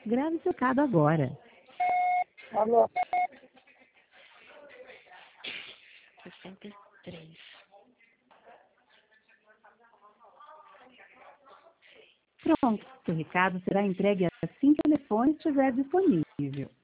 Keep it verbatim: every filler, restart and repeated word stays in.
Grave seu recado agora. Alô? sessenta e três. Pronto, seu recado será entregue assim que o telefone estiver disponível.